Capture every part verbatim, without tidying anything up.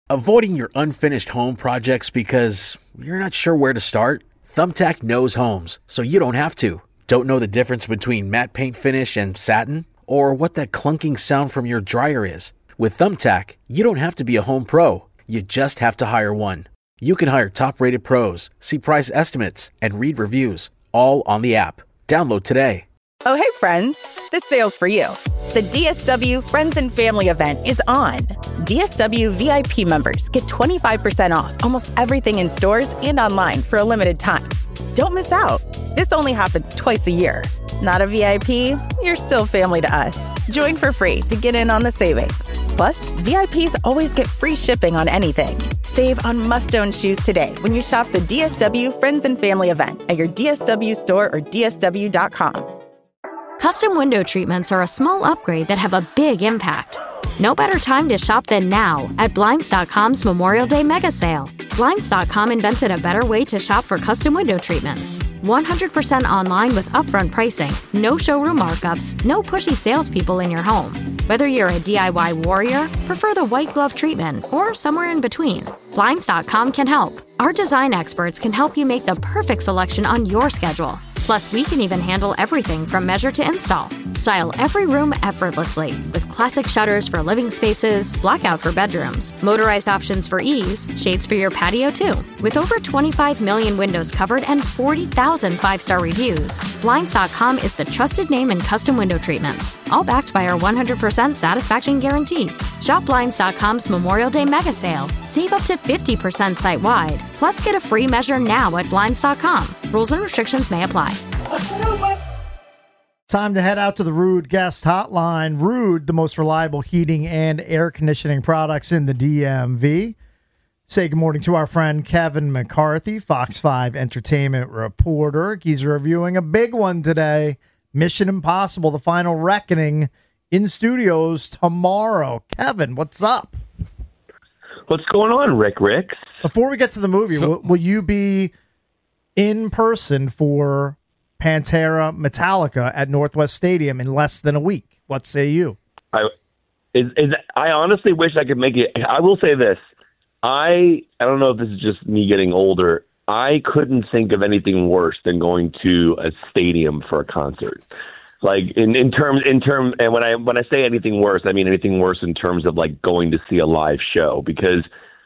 Avoiding your unfinished home projects because you're not sure where to start? Thumbtack knows homes, so you don't have to. Don't know the difference between matte paint finish and satin? Or what that clunking sound from your dryer is? With Thumbtack, you don't have to be a home pro. You just have to hire one. You can hire top-rated pros, see price estimates, and read reviews, all on the app. Download today. Oh, hey, friends. This sale's for you. The D S W Friends and Family event is on. D S W V I P members get twenty-five percent off almost everything in stores and online for a limited time. Don't miss out. This only happens twice a year. Not a V I P? You're still family to us. Join for free to get in on the savings. Plus, V I Ps always get free shipping on anything. Save on must-own shoes today when you shop the D S W Friends and Family event at your D S W store or D S W dot com. Custom window treatments are a small upgrade that have a big impact. No better time to shop than now at Blinds dot com's Memorial Day Mega Sale. Blinds dot com invented a better way to shop for custom window treatments. one hundred percent online with upfront pricing, no showroom markups, no pushy salespeople in your home. Whether you're a D I Y warrior, prefer the white glove treatment, or somewhere in between, Blinds dot com can help. Our design experts can help you make the perfect selection on your schedule. Plus, we can even handle everything from measure to install. Style every room effortlessly with classic shutters for living spaces, blackout for bedrooms, motorized options for ease, shades for your patio too. With over twenty-five million windows covered and forty thousand five-star reviews, Blinds dot com is the trusted name in custom window treatments, all backed by our one hundred percent satisfaction guarantee. Shop Blinds dot com's Memorial Day Mega Sale. Save up to fifty percent site-wide. Plus, get a free measure now at Blinds dot com. Rules and restrictions may apply. Time to head out to the Ruud Guest Hotline. Ruud, the most reliable heating and air conditioning products in the D M V. Say good morning to our friend Kevin McCarthy, Fox five Entertainment reporter. He's reviewing a big one today, Mission Impossible, The Final Reckoning, in studios tomorrow. Kevin, what's up? What's going on, Rick Ricks? Before we get to the movie, so, will, will you be in person for Pantera Metallica at Northwest Stadium in less than a week? What say you? I is, is I honestly wish I could make it. I will say this. I I don't know if this is just me getting older. I couldn't think of anything worse than going to a stadium for a concert. Like in, in terms in term and when I when I say anything worse, I mean anything worse in terms of like going to see a live show, because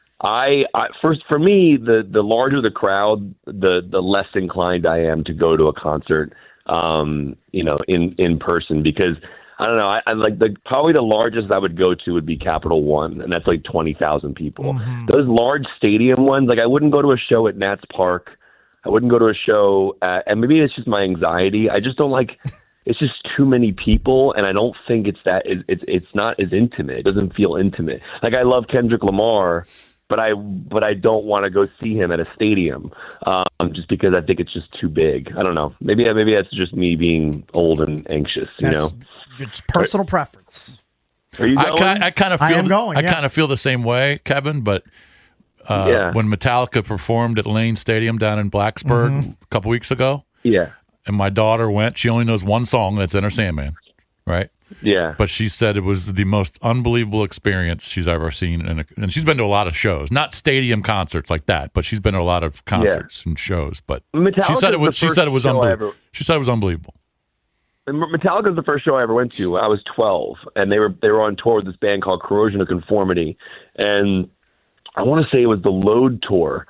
I, I first for me the, the larger the crowd, the the less inclined I am to go to a concert, um, you know, in, in person, because I don't know, I, I like the probably the largest I would go to would be Capital One, and that's like twenty thousand people. Mm-hmm. Those large stadium ones, like I wouldn't go to a show at Nats Park, I wouldn't go to a show at, and maybe it's just my anxiety. I just don't like. It's just too many people, and I don't think it's that. It, it's it's not as intimate. It doesn't feel intimate. Like I love Kendrick Lamar, but I but I don't want to go see him at a stadium, um, just because I think it's just too big. I don't know. Maybe maybe that's just me being old and anxious. You that's, know, it's personal preference. Are you going? I, I kind of feel. I am going. I yeah. kind of feel the same way, Kevin. But uh, yeah. when Metallica performed at Lane Stadium down in Blacksburg mm-hmm. a couple weeks ago, yeah. and my daughter went. She only knows one song, that's Enter Sandman, right? Yeah. But she said it was the most unbelievable experience she's ever seen. In a, and she's been to a lot of shows, not stadium concerts like that, but she's been to a lot of concerts yeah. and shows. But Metallica's she said it was. She said it was unbelievable. Ever, she said it was unbelievable. Metallica was the first show I ever went to. I was twelve, and they were they were on tour with this band called Corrosion of Conformity, and I want to say it was the Load tour.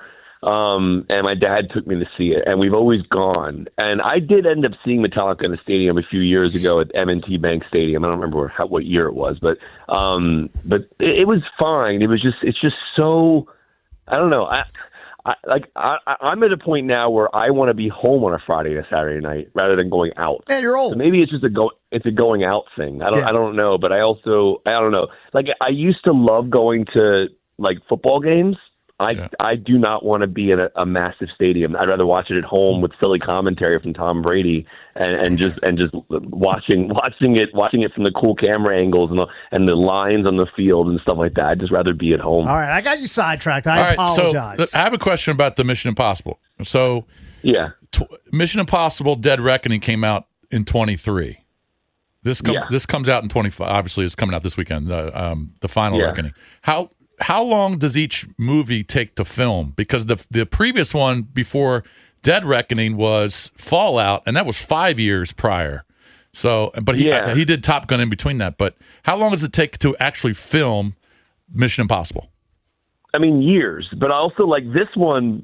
Um, and my dad took me to see it, and we've always gone. And I did end up seeing Metallica in the stadium a few years ago at M and T Bank Stadium. I don't remember how, what year it was, but um, but it, it was fine. It was just it's just so I don't know. I, I like I, I'm at a point now where I want to be home on a Friday or Saturday night rather than going out. Yeah, you're old. So maybe it's just a go. It's a going out thing. I don't. Yeah. I don't know. But I also I don't know. Like I used to love going to like football games. I, yeah. I do not want to be in a, a massive stadium. I'd rather watch it at home with silly commentary from Tom Brady and, and just and just watching watching it watching it from the cool camera angles and the and the lines on the field and stuff like that. I'd just rather be at home. All right, I got you sidetracked. I All right, apologize. So I have a question about the Mission Impossible. So yeah, t- Mission Impossible: Dead Reckoning came out in twenty-three. This com- yeah. this comes out in twenty-five. Obviously, it's coming out this weekend. The um, the Final yeah. Reckoning. How how long does each movie take to film? Because the the previous one before Dead Reckoning was Fallout, and that was five years prior. So, but he yeah. he did Top Gun in between that. But how long does it take to actually film Mission Impossible? I mean, years. But also, like this one,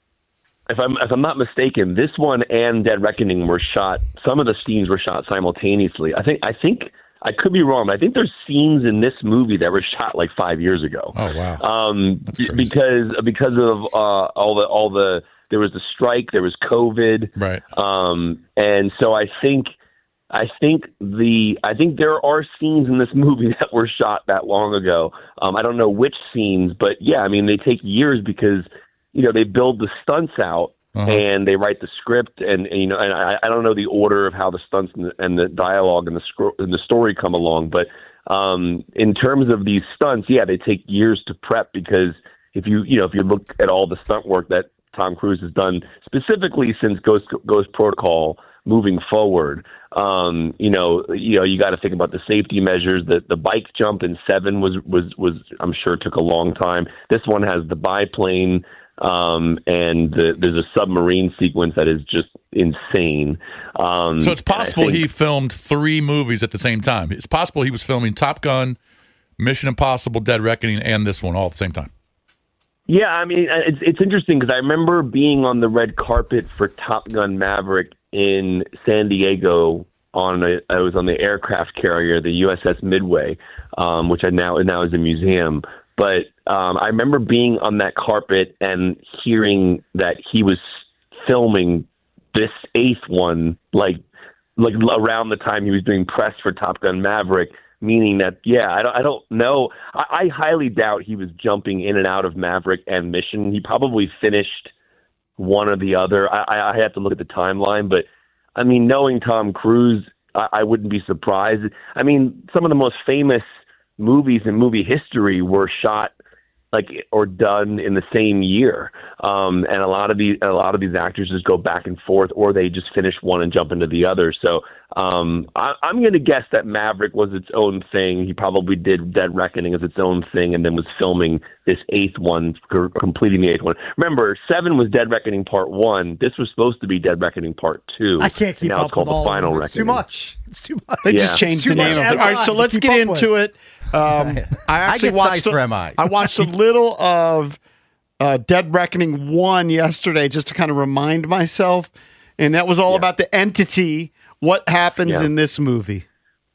if I'm if I'm not mistaken, this one and Dead Reckoning were shot. Some of the scenes were shot simultaneously. I think I think I could be wrong, but I think there's scenes in this movie that were shot like five years ago. Oh wow! Um, because because of uh, all the all the there was the strike, there was COVID, right? Um, and so I think. I think the I think there are scenes in this movie that were shot that long ago. Um, I don't know which scenes, but yeah, I mean they take years because you know they build the stunts out uh-huh. and they write the script and, and you know and I, I don't know the order of how the stunts and the, and the dialogue and the scro- and the story come along, but um, in terms of these stunts, yeah, they take years to prep because if you you know if you look at all the stunt work that Tom Cruise has done specifically since Ghost Ghost Protocol. Moving forward, um, you know, you know, you got to think about the safety measures. The the bike jump in Seven was was was I'm sure took a long time. This one has the biplane, um, and the, there's a submarine sequence that is just insane. Um, so it's possible think, he filmed three movies at the same time. It's possible he was filming Top Gun, Mission Impossible, Dead Reckoning, and this one all at the same time. Yeah, I mean, it's it's interesting because I remember being on the red carpet for Top Gun Maverick in San Diego on a, I was on the aircraft carrier, the U S S Midway, um, which I now now is a museum. But um, I remember being on that carpet and hearing that he was filming this eighth one, like like around the time he was doing press for Top Gun Maverick. Meaning that, yeah, I don't, I don't know. I, I highly doubt he was jumping in and out of Maverick and Mission. He probably finished one or the other. I, I have to look at the timeline, but I mean, knowing Tom Cruise, I, I wouldn't be surprised. I mean, some of the most famous movies in movie history were shot like or done in the same year, um, and a lot of these a lot of these actors just go back and forth, or they just finish one and jump into the other. So um, I, I'm going to guess that Maverick was its own thing. He probably did Dead Reckoning as its own thing, and then was filming this eighth one, completing the eighth one. Remember, Seven was Dead Reckoning Part One. This was supposed to be Dead Reckoning Part Two. I can't keep now up it's called with all the Final of it. Reckoning. It's too much. It's too much. They Yeah. just changed Too the name much of it. M I All right, so to let's keep get up into with. it. Um, I actually I get watched sized a, for M I. I watched a little of uh, Dead Reckoning one yesterday just to kind of remind myself, and that was all Yeah. about the entity. What happens Yeah. in this movie?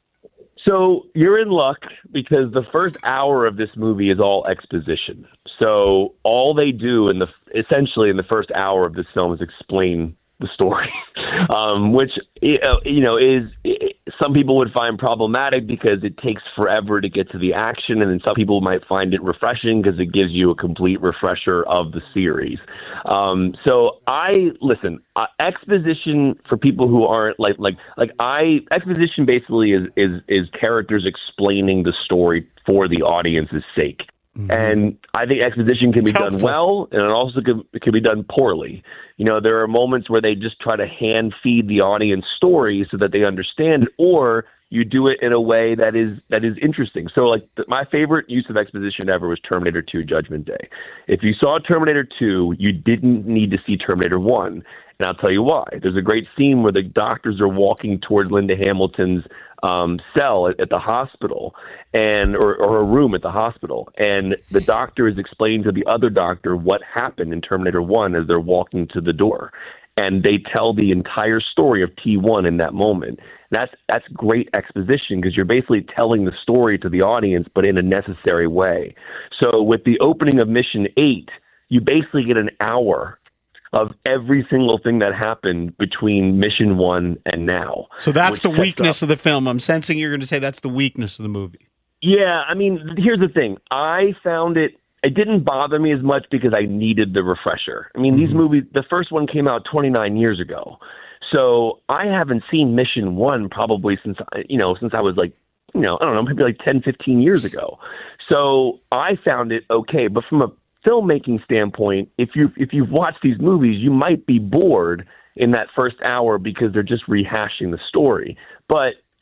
So you're in luck because the first hour of this movie is all exposition. So all they do in the essentially in the first hour of this film is explain the story, um, which you know is some people would find problematic because it takes forever to get to the action, and then some people might find it refreshing because it gives you a complete refresher of the series. Um, so I listen. Uh, exposition for people who aren't like like like I exposition basically is is is characters explaining the story for the audience's sake. Mm-hmm. And I think exposition can be It's done helpful. well, and it also can, it can be done poorly. You know, there are moments where they just try to hand feed the audience stories so that they understand, or you do it in a way that is that is interesting. So, like th- my favorite use of exposition ever was Terminator two: Judgment Day. If you saw Terminator two, you didn't need to see Terminator one, and I'll tell you why. There's a great scene where the doctors are walking towards Linda Hamilton's um, cell at, at the hospital, and or, or a room at the hospital, and the doctor is explaining to the other doctor what happened in Terminator one as they're walking to the door, and they tell the entire story of T one in that moment. That's that's great exposition because you're basically telling the story to the audience, but in a necessary way. So with the opening of Mission eight, you basically get an hour of every single thing that happened between Mission one and now. So that's the which sets weakness up- of the film. I'm sensing you're going to say that's the weakness of the movie. Yeah, I mean, here's the thing. I found it, it didn't bother me as much because I needed the refresher. I mean, mm-hmm. these movies, the first one came out twenty-nine years ago. So I haven't seen Mission one probably since, you know, since I was like, you know, I don't know, maybe like ten, fifteen years ago. So I found it okay. But from a filmmaking standpoint, if you if you've watched these movies, you might be bored in that first hour because they're just rehashing the story. But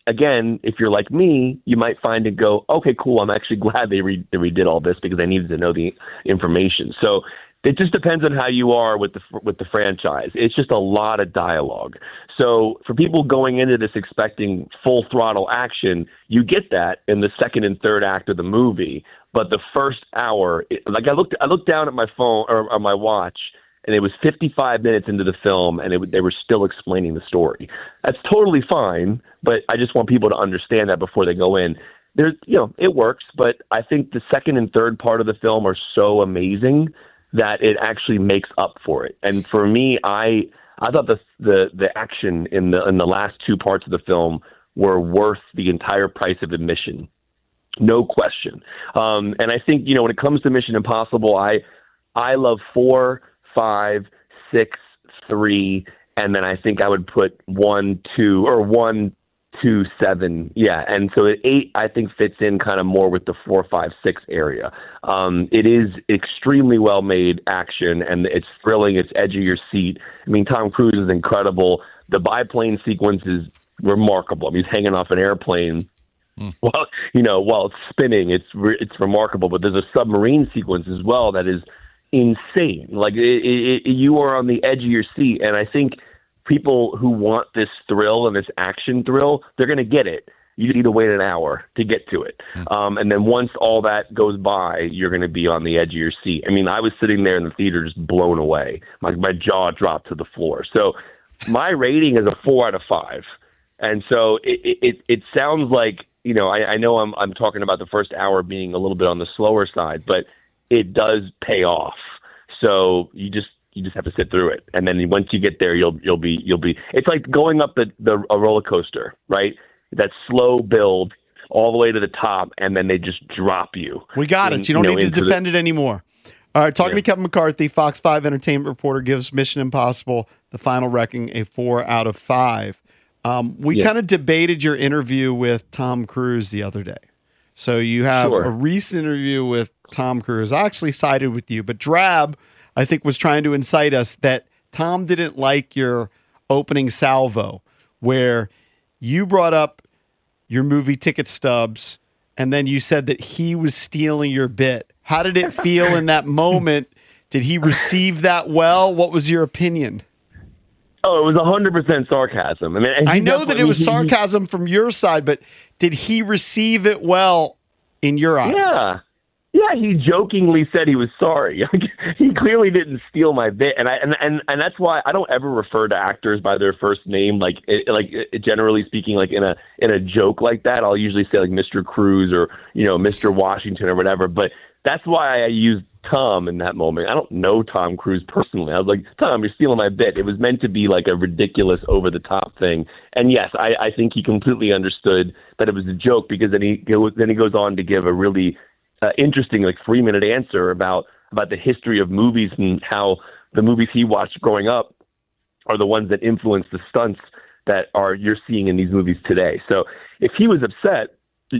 again, if you're like me, you might find and go, okay, cool. I'm actually glad they, re- they redid all this because I needed to know the information. So it just depends on how you are with the with the franchise. It's just a lot of dialogue. So for people going into this expecting full throttle action, you get that in the second and third act of the movie. But the first hour, it, like I looked, I looked down at my phone or on my watch, and it was fifty-five minutes into the film, and it, they were still explaining the story. That's totally fine, but I just want people to understand that before they go in. There's, you know, it works, but I think the second and third part of the film are so amazing that it actually makes up for it. And for me, I I thought the the the action in the in the last two parts of the film were worth the entire price of admission, no question. Um, and I think, you know, when it comes to Mission Impossible, I I love four, five, six, three, and then I think I would put one, two, or one, two, seven, yeah. And so eight, I think, fits in kind of more with the four, five, six area. Um, it is extremely well made action, and it's thrilling. It's edge of your seat. I mean, Tom Cruise is incredible. The biplane sequence is remarkable. I mean, he's hanging off an airplane mm. while you know while it's spinning. It's re- it's remarkable. But there's a submarine sequence as well that is insane. Like it, it, it, you are on the edge of your seat, and I think people who want this thrill and this action thrill, they're going to get it. You need to wait an hour to get to it. Um, and then once all that goes by, you're going to be on the edge of your seat. I mean, I was sitting there in the theater just blown away. My, my jaw dropped to the floor. So my rating is a four out of five. And so it, it, it sounds like, you know, I, I know I'm, I'm talking about the first hour being a little bit on the slower side, but it does pay off. So you just, You just have to sit through it, and then once you get there, you'll you'll be you'll be. It's like going up the, the a roller coaster, right? That slow build all the way to the top, and then they just drop you. We got in, it. You don't you know, need to defend the, it anymore. All right, talking yeah. to Kevin McCarthy, Fox five entertainment reporter, gives Mission Impossible: The Final Reckoning a four out of five. Um, we yeah. kind of debated your interview with Tom Cruise the other day. So you have sure. a recent interview with Tom Cruise. I actually sided with you, but Drab, I think, was trying to incite us that Tom didn't like your opening salvo, where you brought up your movie ticket stubs, and then you said that he was stealing your bit. How did it feel in that moment? Did he receive that well? What was your opinion? Oh, it was one hundred percent sarcasm. I mean, I know that it was sarcasm from your side, but did he receive it well in your eyes? Yeah. Yeah, he jokingly said he was sorry. He clearly didn't steal my bit, and I and, and and that's why I don't ever refer to actors by their first name. Like it, like it, generally speaking, like in a in a joke like that, I'll usually say like Mister Cruz or you know Mister Washington or whatever. But that's why I used Tom in that moment. I don't know Tom Cruise personally. I was like, Tom, you're stealing my bit. It was meant to be like a ridiculous, over the top thing. And yes, I, I think he completely understood that it was a joke, because then he goes then he goes on to give a really Uh, interesting, like three minute answer about about the history of movies and how the movies he watched growing up are the ones that influence the stunts that are you're seeing in these movies today. So if he was upset,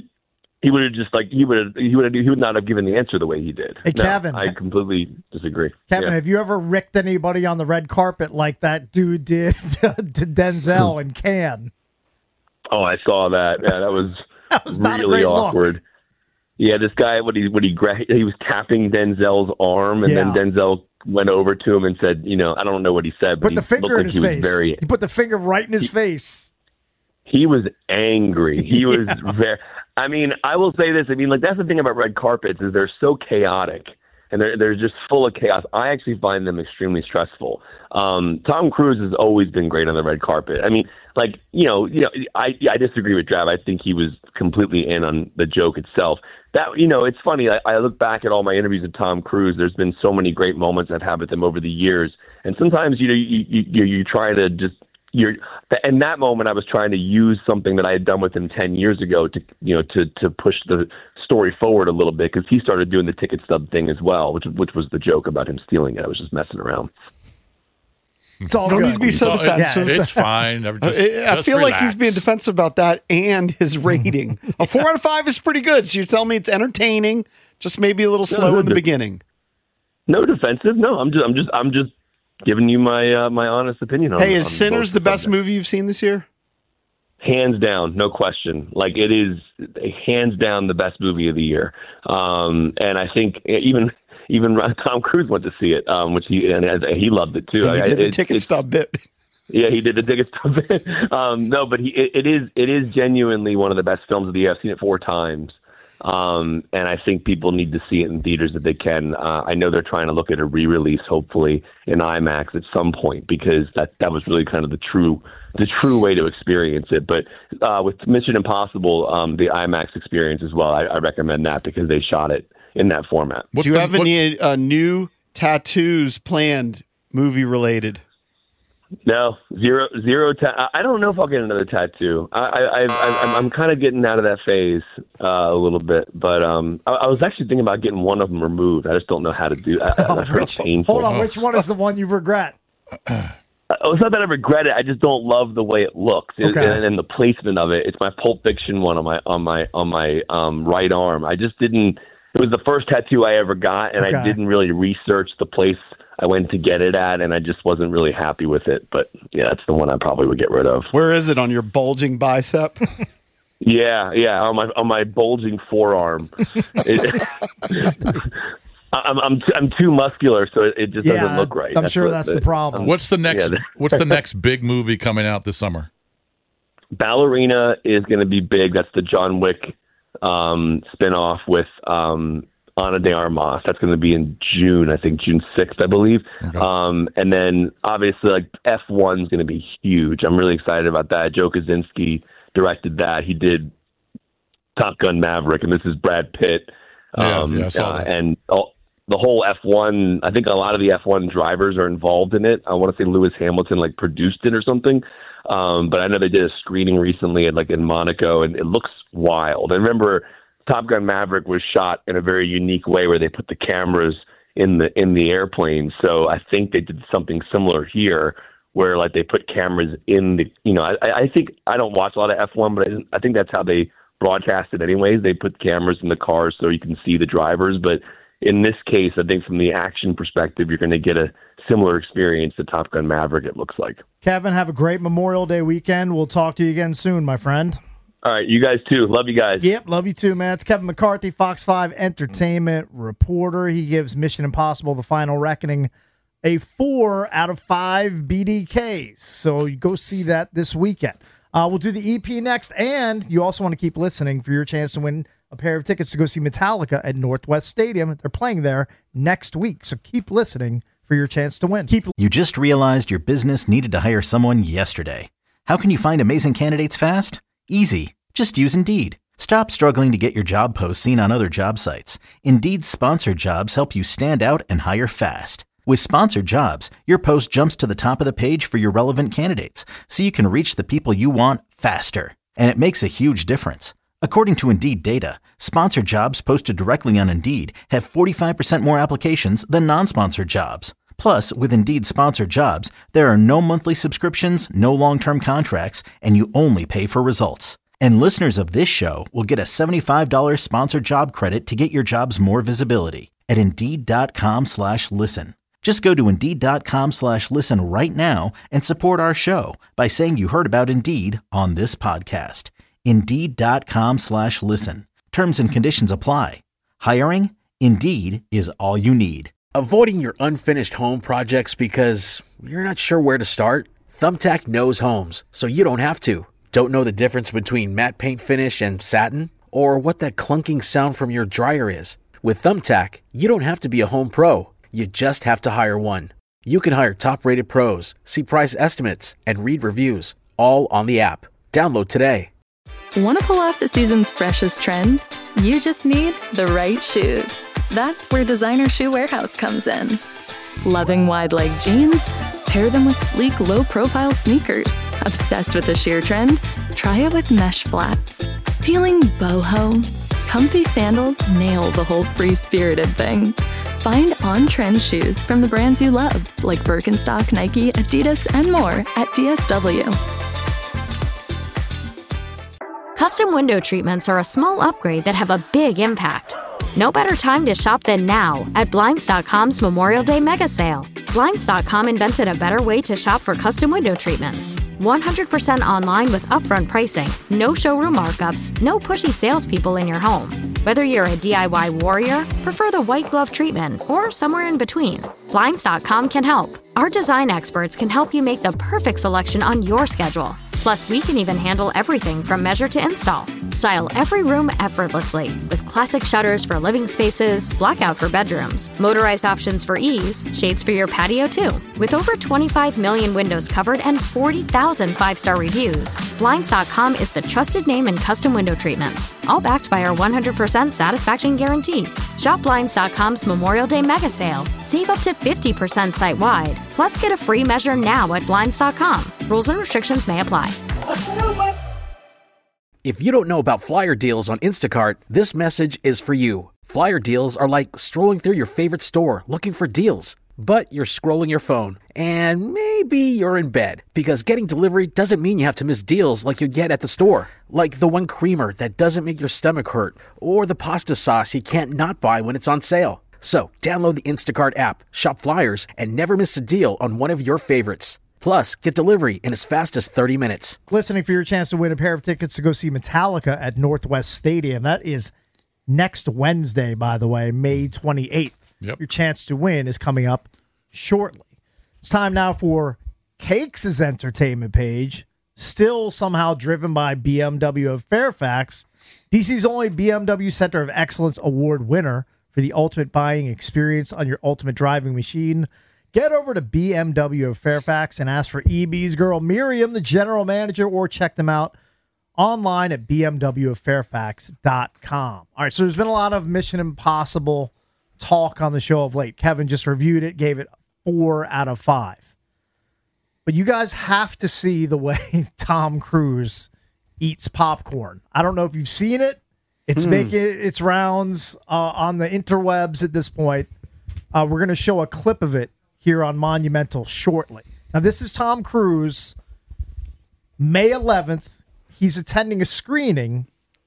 he would have just like he would have he would have, he would not have given the answer the way he did. Hey, no, Kevin, I completely disagree. Kevin, yeah. have you ever ricked anybody on the red carpet like that dude did to Denzel in Cannes? Oh, I saw that. Yeah, that was that was not really a great awkward. Look. Yeah, this guy, when he when he gra- he was tapping Denzel's arm, and yeah. then Denzel went over to him and said, you know, I don't know what he said, but put he the finger looked in like his he face. was very. He put the finger right in his he, face. He was angry. He yeah. was very. I mean, I will say this. I mean, like that's the thing about red carpets is they're so chaotic, and they're they're just full of chaos. I actually find them extremely stressful. Um, Tom Cruise has always been great on the red carpet. I mean, like you know, you know, I I disagree with Drab. I think he was completely in on the joke itself. That you know, it's funny. I, I look back at all my interviews with Tom Cruise. There's been so many great moments I've had with him over the years, and sometimes you know you you you, you try to just. You're in that moment. I was trying to use something that I had done with him ten years ago to, you know, to to push the story forward a little bit, because he started doing the ticket stub thing as well, which which was the joke about him stealing it. I was just messing around. It's all you don't good. need to be so It's, defensive. it's, it's fine. Just, I just feel relax. like he's being defensive about that and his rating. A four out of five is pretty good. So you're telling me it's entertaining, just maybe a little slow no, in the de- beginning. No defensive. No, I'm just I'm just I'm just. giving you my uh, my honest opinion on Hey, on is Sinners both the best subjects. movie you've seen this year? hands down, no question. Like, it is hands down the best movie of the year. Um, and I think even even Tom Cruise went to see it, um, which he and he loved it too. And he I, did the it, ticket it, stub bit. Yeah, he did the ticket stub. um, no, but he, it, it is it is genuinely one of the best films of the year. I've seen it four times, um, and I think people need to see it in theaters if they can. Uh, I know they're trying to look at a re-release, hopefully in IMAX at some point, because that that was really kind of the true the true way to experience it. But uh, with Mission Impossible, um, the IMAX experience as well, I, I recommend that because they shot it in that format. What's Do you the, have what, any uh, new tattoos planned, movie related? No, zero, zero. Ta- I don't know if I'll get another tattoo. I, I, I, I'm, I'm kind of getting out of that phase uh, a little bit, but um, I, I was actually thinking about getting one of them removed. I just don't know how to do. I, oh, I've heard which, painful. Hold on, which one is the one you regret? Oh, it's not that I regret it. I just don't love the way it looks, it, okay. and, and the placement of it. It's my Pulp Fiction one on my on my on my um, right arm. I just didn't. It was the first tattoo I ever got, and okay. I didn't really research the place I went to get it at, and I just wasn't really happy with it. But yeah, that's the one I probably would get rid of. Where is it? On your bulging bicep? yeah, yeah, on my on my bulging forearm. it, I'm I'm t- I'm too muscular, so it, it just yeah, doesn't look right. I'm that's sure what that's the, the problem. What's the next? Yeah, what's the next big movie coming out this summer? Ballerina is going to be big. That's the John Wick um, spinoff with um, Ana de Armas. That's going to be in June, I think June sixth, I believe. Okay. Um, and then obviously, like F one is going to be huge. I'm really excited about that. Joe Kosinski directed that. He did Top Gun Maverick, and this is Brad Pitt. Um, yeah, yeah, I saw uh, that. And all, the whole F one, I think a lot of the F one drivers are involved in it. I want to say Lewis Hamilton like produced it or something. Um, but I know they did a screening recently at like in Monaco, and it looks wild. And remember, Top Gun Maverick was shot in a very unique way where they put the cameras in the in the airplane. So I think they did something similar here, where like they put cameras in the. You know, I, I think I don't watch a lot of F one, but I, I think that's how they broadcast it anyways. They put cameras in the cars so you can see the drivers, but in this case, I think from the action perspective, you're going to get a similar experience to Top Gun Maverick, it looks like. Kevin, have a great Memorial Day weekend. We'll talk to you again soon, my friend. All right, you guys too. Love you guys. Yep, love you too, man. It's Kevin McCarthy, Fox five entertainment reporter. He gives Mission Impossible: The Final Reckoning a four out of five B D Ks. So you go see that this weekend. Uh, we'll do the E P next, and you also want to keep listening for your chance to win a pair of tickets to go see Metallica at Northwest Stadium. They're playing there next week, so keep listening for your chance to win. Keep. You just realized your business needed to hire someone yesterday. How can you find amazing candidates fast? Easy. Just use Indeed. Stop struggling to get your job posts seen on other job sites. Indeed's sponsored jobs help you stand out and hire fast. With sponsored jobs, your post jumps to the top of the page for your relevant candidates, so you can reach the people you want faster. And it makes a huge difference. According to Indeed data, sponsored jobs posted directly on Indeed have forty-five percent more applications than non-sponsored jobs. Plus, with Indeed sponsored jobs, there are no monthly subscriptions, no long-term contracts, and you only pay for results. And listeners of this show will get a seventy-five dollars sponsored job credit to get your jobs more visibility at Indeed.com slash listen. Just go to Indeed.com slash listen right now and support our show by saying you heard about Indeed on this podcast. Indeed.com slash listen. Terms and conditions apply. Hiring? Indeed is all you need. Avoiding your unfinished home projects because you're not sure where to start? Thumbtack knows homes, so you don't have to. Don't know the difference between matte paint finish and satin? Or what that clunking sound from your dryer is? With Thumbtack, you don't have to be a home pro. You just have to hire one. You can hire top-rated pros, see price estimates, and read reviews, all on the app. Download today. Want to pull off the season's freshest trends? You just need the right shoes. That's where Designer Shoe Warehouse comes in. Loving wide-leg jeans? Pair them with sleek, low-profile sneakers. Obsessed with the sheer trend? Try it with mesh flats. Feeling boho? Comfy sandals nail the whole free-spirited thing. Find on-trend shoes from the brands you love, like Birkenstock, Nike, Adidas, and more at D S W. Custom window treatments are a small upgrade that have a big impact. No better time to shop than now at Blinds dot com's Memorial Day mega sale. Blinds dot com invented a better way to shop for custom window treatments. one hundred percent online with upfront pricing, no showroom markups, no pushy salespeople in your home. Whether you're a D I Y warrior, prefer the white glove treatment, or somewhere in between, Blinds dot com can help. Our design experts can help you make the perfect selection on your schedule. Plus, we can even handle everything from measure to install. Style every room effortlessly with classic shutters for living spaces, blackout for bedrooms, motorized options for ease, shades for your patio too. With over twenty-five million windows covered and forty thousand five-star reviews, Blinds dot com is the trusted name in custom window treatments, all backed by our one hundred percent satisfaction guarantee. Shop Blinds dot com's Memorial Day mega sale. Save up to fifty percent site-wide. Plus, get a free measure now at Blinds dot com. Rules and restrictions may apply. If you don't know about Flyer Deals on Instacart, this message is for you. Flyer Deals are like strolling through your favorite store looking for deals. But you're scrolling your phone, and maybe you're in bed, because getting delivery doesn't mean you have to miss deals like you get at the store. Like the one creamer that doesn't make your stomach hurt, or the pasta sauce you can't not buy when it's on sale. So download the Instacart app, shop Flyers, and never miss a deal on one of your favorites. Plus, get delivery in as fast as thirty minutes. Listening for your chance to win a pair of tickets to go see Metallica at Northwest Stadium. That is next Wednesday, by the way, May twenty-eighth. Yep. Your chance to win is coming up shortly. It's time now for Cakes' entertainment page, still somehow driven by B M W of Fairfax. D C's only B M W Center of Excellence Award winner for the ultimate buying experience on your ultimate driving machine. Get over to B M W of Fairfax and ask for E B's girl Miriam, the general manager, or check them out online at b m w of fairfax dot com. All right, so there's been a lot of Mission Impossible talk on the show of late. Kevin just reviewed it, gave it four out of five. But you guys have to see the way Tom Cruise eats popcorn. I don't know if you've seen it. It's mm. making its rounds uh, on the interwebs at this point. Uh, we're going to show a clip of it here on Monumental shortly. Now, this is Tom Cruise. May eleventh, he's attending a screening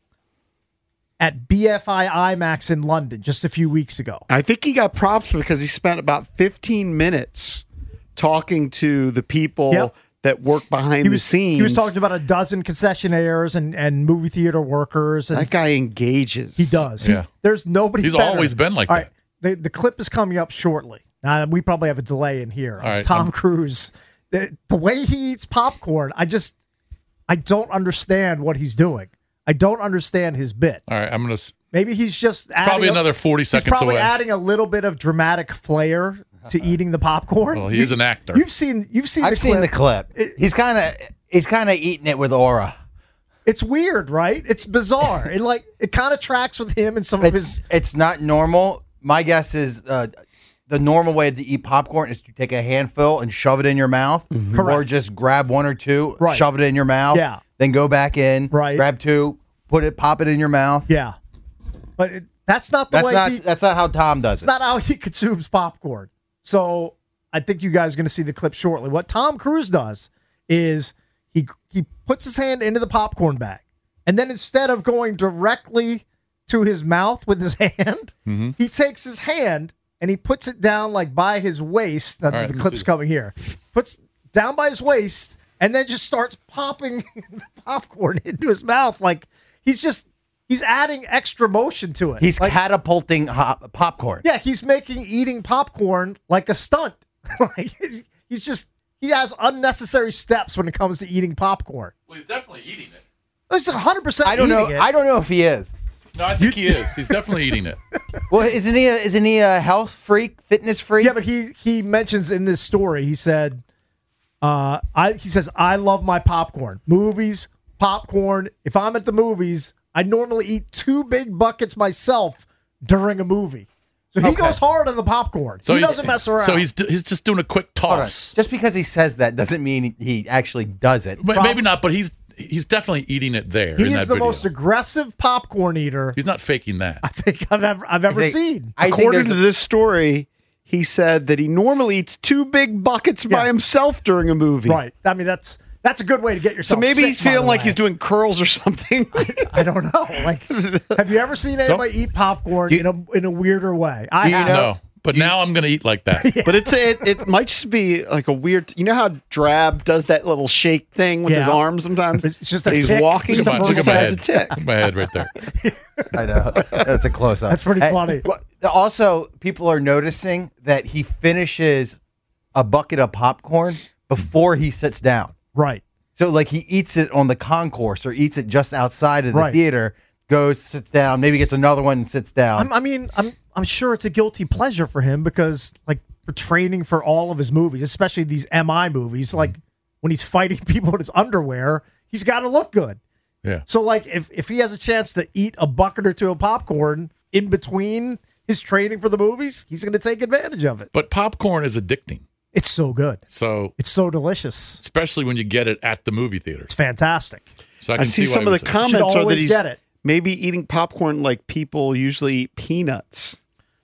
at B F I IMAX in London just a few weeks ago. I think he got props because he spent about fifteen minutes talking to the people yep. that work behind he was, the scenes. He was talking about a dozen concessionaires and, and movie theater workers. And that guy engages. He does. Yeah. He, there's nobody He's better. always been like All that. right, the, the clip is coming up shortly. Now, we probably have a delay in here. Of right, Tom I'm, Cruise. The, the way he eats popcorn, I just, I don't understand what he's doing. I don't understand his bit. All right, I'm going to... Maybe he's just adding probably a, another forty seconds he's probably away. adding a little bit of dramatic flair to eating the popcorn. Well, he you, is an actor. You've seen, you've seen. I've the seen clip. the clip. It, he's kind of, he's kind of eating it with aura. It's weird, right? It's bizarre. it like it kind of tracks with him and some it's, of his. It's not normal. My guess is uh, the normal way to eat popcorn is to take a handful and shove it in your mouth, mm-hmm. or just grab one or two, right. shove it in your mouth, yeah. then go back in, right. grab two, put it, pop it in your mouth. Yeah, but it, that's not the that's way. Not, he, that's not how Tom does it's it. It's not how he consumes popcorn. So I think you guys are going to see the clip shortly. What Tom Cruise does is he he puts his hand into the popcorn bag, and then instead of going directly to his mouth with his hand, mm-hmm. he takes his hand and he puts it down like by his waist. The, right, the clip's coming here. Puts down by his waist and then just starts popping the popcorn into his mouth. Like he's just, he's adding extra motion to it. He's like, catapulting hop, popcorn. Yeah, he's making eating popcorn like a stunt. like he's, he's just, he has unnecessary steps when it comes to eating popcorn. Well, he's definitely eating it. He's one hundred percent I don't eating know. it. I don't know if he is. No, I think he is. He's definitely eating it. Well, isn't he? A, isn't he a health freak, fitness freak? Yeah, but he he mentions in this story, he said, uh, I he says I love my popcorn, movies, popcorn. If I'm at the movies, I normally eat two big buckets myself during a movie. So he Okay. goes hard on the popcorn. So he he's- doesn't mess around. So he's he's just doing a quick Hold on. toss. Just because he says that doesn't mean he actually does it. But maybe not, but he's he's definitely eating it there. he in is that the video. most aggressive popcorn eater He's not faking that. I think I've ever I've ever I think- seen. I think According there's to this story, he said that he normally eats two big buckets by Yeah. himself during a movie. Right. I mean that's That's a good way to get So yourself maybe sick, he's by the feeling like way. he's doing curls or something. I don't know. Like, have you ever seen anybody eat popcorn You- in a in a weirder way? I You have. know- No, but now I'm going to eat like that. But it's it, it might just be like a weird. You know how Drab does that little shake thing with his Yeah. arms sometimes. It's just a he's tick. walking. Just Look a at my, He look just at my has head. a tick. Look at my head right there. I know. That's a close up. That's pretty funny. Also, people are noticing that he finishes a bucket of popcorn before he sits down. Right. So, like, he eats it on the concourse or eats it just outside of the Right. theater, goes, sits down, maybe gets another one and sits down. I'm, I mean, I'm I'm sure it's a guilty pleasure for him because, like, for training for all of his movies, especially these M I movies, like when he's fighting people in his underwear, he's got to look good. Yeah. So, like, if if he has a chance to eat a bucket or two of popcorn in between his training for the movies, he's going to take advantage of it. But popcorn is addicting. It's so good. So, It's so delicious. especially when you get it at the movie theater. It's fantastic. So I I, can see what some he of would the say. comments Should are that always he's get it. maybe eating popcorn like people usually eat peanuts.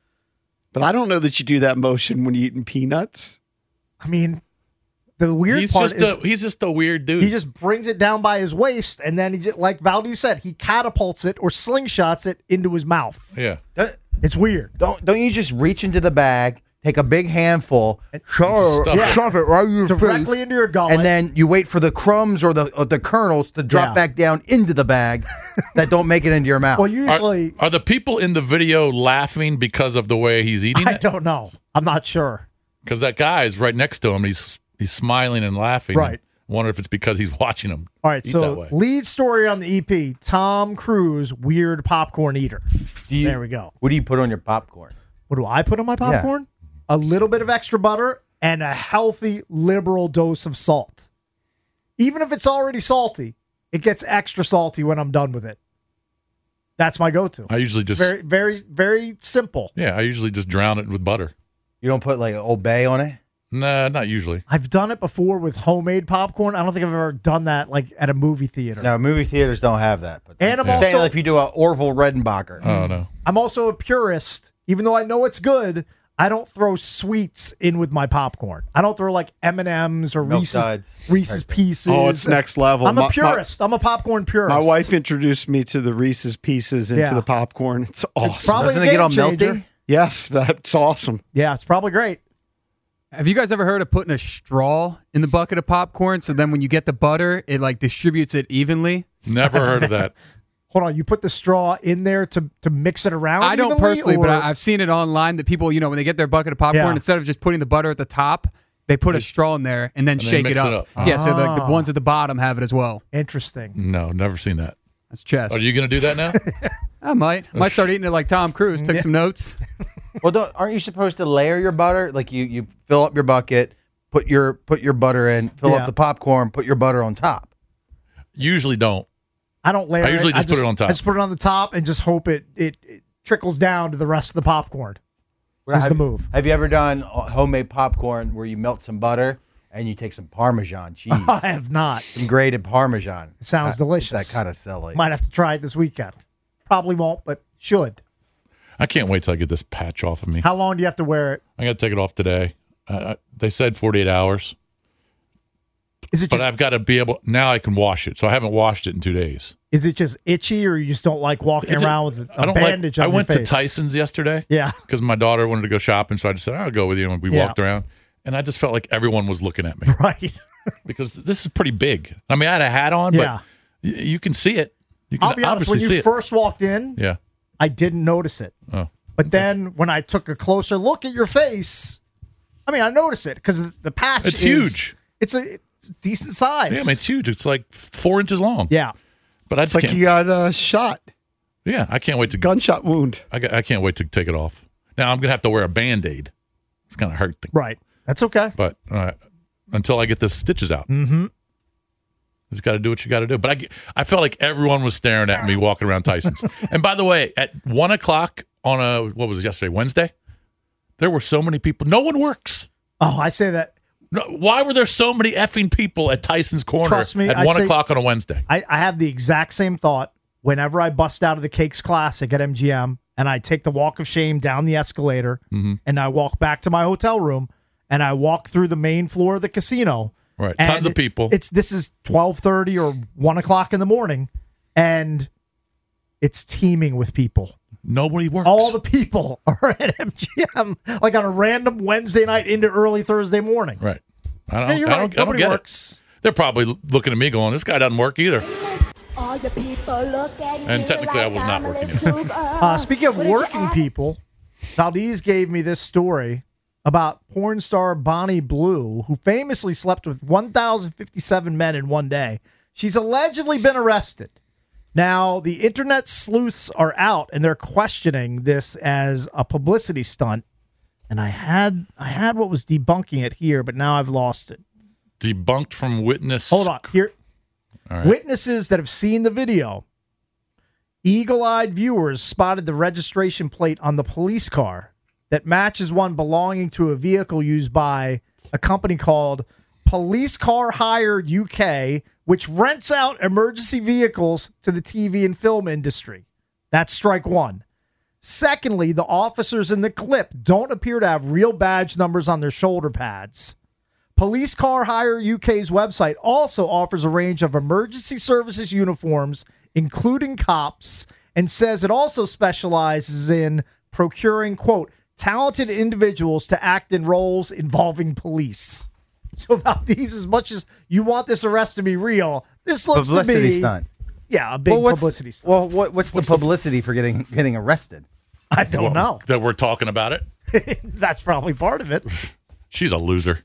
But I don't know that you do that motion when you're eating peanuts. I mean, the weird He's part just is a he's just a weird dude. he just brings it down by his waist, and then he just, like Valdez said, he catapults it or slingshots it into his mouth. yeah. Don't- It's weird. Don't don't you just reach into the bag, take a big handful, shove, Stuff it. shove it right in your Directly face, into your gullet. and then you wait for the crumbs or the or the kernels to drop Yeah. back down into the bag that don't make it into your mouth. well, Are, usually, are the people in the video laughing because of the way he's eating I it? don't know. I'm not sure. Because that guy is right next to him. He's he's smiling and laughing. Right. I wonder if it's because he's watching him. All right, eat that so way. lead story on the E P: Tom Cruise, weird popcorn eater. Do you- there we go. What do you put on your popcorn? What do I put on my popcorn? A little bit of extra butter and a healthy, liberal dose of salt. Even if it's already salty, it gets extra salty when I'm done with it. That's my go-to. I usually just Very, very, very simple. yeah. I usually just drown it with butter. You don't put like Old Bay on it? Nah, not usually. I've done it before with homemade popcorn. I don't think I've ever done that like at a movie theater. No, movie theaters don't have that. But And I'm I'm saying also- if you do a Orville Redenbacher. Oh no. I'm also a purist. Even though I know it's good, I don't throw sweets in with my popcorn. I don't throw like M and M's or Milk Reese's, Duds. Reese's Pieces. Oh, it's next level. I'm My- a my- purist. I'm a popcorn purist. My wife introduced me to the Reese's Pieces into Yeah. the popcorn. It's awesome. It's probably Doesn't a it get game all changer. melty? yes, that's awesome. Yeah, it's probably great. Have you guys ever heard of putting a straw in the bucket of popcorn so then when you get the butter, it like distributes it evenly? Never heard of that. Hold on, you put the straw in there to to mix it around? I don't evenly, personally, or- but I, I've seen it online that people, you know, when they get their bucket of popcorn, Yeah. instead of just putting the butter at the top, they put a straw in there and then And then shake mix it it up. up. Yeah, so the, the Ah. ones at the bottom have it as well. Interesting. No, never seen that. That's chess. Are you going to do that now? I might. Might start eating it like Tom Cruise. Took some notes. Well, don't, aren't you supposed to layer your butter? Like you, you fill up your bucket, put your put your butter in, fill Yeah. up the popcorn, put your butter on top. Usually don't. I don't layer I usually it. just put it on top. I just put it on the top and just hope it it, it trickles down to the rest of the popcorn. Is have, the move. Have you ever done homemade popcorn where you melt some butter and you take some Parmesan cheese, I have not. some grated Parmesan? It sounds Uh, delicious. That kind of silly. Might have to try it this weekend. Probably won't, but should. I can't wait till I get this patch off of me. How long do you have to wear it? I got to take it off today. Uh, I- they said forty-eight hours, Is it but just I've got to be able. Now I can wash it, so I haven't washed it in two days. is it just itchy, or you just don't like walking It's a- around with a I don't bandage like. I on went your to face? Tyson's yesterday. Yeah. because my daughter wanted to go shopping, so I just said I'll go with you, and we Yeah. walked around. And I just felt like everyone was looking at me Right. because this is pretty big. I mean, I had a hat on, Yeah. but y- you can see it. You can I'll be honest. obviously When see you it. first walked in, yeah. I didn't notice it. Oh. But then when I took a closer look at your face, I mean, I noticed it because the, the patch It's is huge. It's a, it's a decent size. Yeah, I mean, it's huge. It's like four inches long. Yeah. But I It's just like can't. you got a shot, yeah, I can't wait to. gunshot wound. I, got- I can't wait to take it off. Now I'm gonna have to wear a Band-Aid. It's gonna hurt, the, Right. That's okay. but uh, until I get the stitches out, Mm-hmm. just got to do what you got to do. But I, ge- I felt like everyone was staring at me walking around Tyson's. And by the way, at one o'clock on a what was it yesterday, Wednesday, there were so many people. No one works. Oh, I say that. No, why were there so many effing people at Tyson's Corner Trust me, at I one say- o'clock on a Wednesday? I, I have the exact same thought whenever I bust out of the Cakes Classic at M G M and I take the walk of shame down the escalator Mm-hmm. and I walk back to my hotel room and I walk through the main floor of the casino. Right, And tons of people. It's this is twelve thirty or one o'clock in the morning, and it's teeming with people. Nobody works. All the people are at M G M, like on a random Wednesday night into early Thursday morning. Right. I don't, Yeah, you're I right. don't, I don't Nobody get works. it. They're probably looking at me going, this guy doesn't work either. All the people look at And technically, I was not working yesterday. Uh, speaking of working people, Valdez gave me this story about porn star Bonnie Blue, who famously slept with one thousand fifty-seven men in one day. She's allegedly been arrested. Now, the internet sleuths are out, and they're questioning this as a publicity stunt. And I had I had what was debunking it here, but now I've lost it. Debunked from witness. Hold on. Here. All right. Witnesses that have seen the video, eagle-eyed viewers spotted the registration plate on the police car that matches one belonging to a vehicle used by a company called Police Car Hire U K, which rents out emergency vehicles to the T V and film industry. That's strike one. Secondly, the officers in the clip don't appear to have real badge numbers on their shoulder pads. Police Car Hire U K's website also offers a range of emergency services uniforms, including cops, and says it also specializes in procuring, quote, talented individuals to act in roles involving police. So, Valdez, as much as you want this arrest to be real, this looks Publicity to be stunt. Yeah, a big Well, what's- publicity stunt. Well, what, what's, the publicity for getting getting arrested? I don't Well, know. That we're talking about it. That's probably part of it. She's a loser.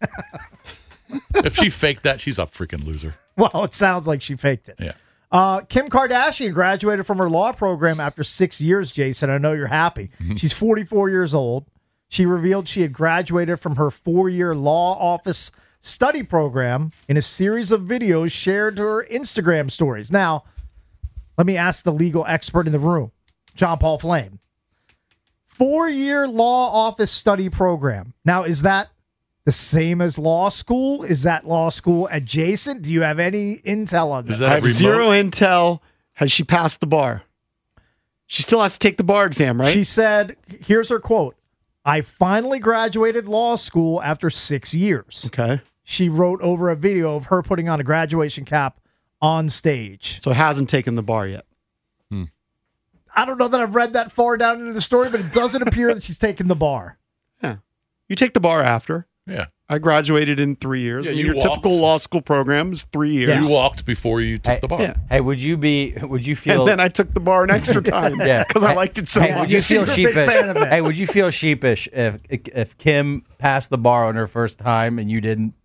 If she faked that, she's a freaking loser. Well, it sounds like she faked it. Yeah. Uh, Kim Kardashian graduated from her law program after six years, Jason. I know you're happy. Mm-hmm. She's forty-four years old. She revealed she had graduated from her four-year law office study program in a series of videos shared to her Instagram stories. Now, let me ask the legal expert in the room, John Paul Flame. Four-year law office study program. Now, is that the same as law school? Is that law school adjacent? Do you have any intel on this? I have zero intel. Has she passed the bar? She still has to take the bar exam, right? She said, here's her quote. I finally graduated law school after six years. Okay. She wrote over a video of her putting on a graduation cap on stage. So hasn't taken the bar yet. I don't know that I've read that far down into the story, but it doesn't appear that she's taken the bar. Yeah. You take the bar after. Yeah. I graduated in three years. Yeah, I mean, you your typical walked. law school program is three years. You walked before you took Hey, the bar. Yeah. hey, would you be? Would you feel? And then I took the bar an extra time Yeah. because I liked it so Hey, much. would you feel You're a big sheepish? fan of it. Hey, would you feel sheepish if if Kim passed the bar on her first time and you didn't?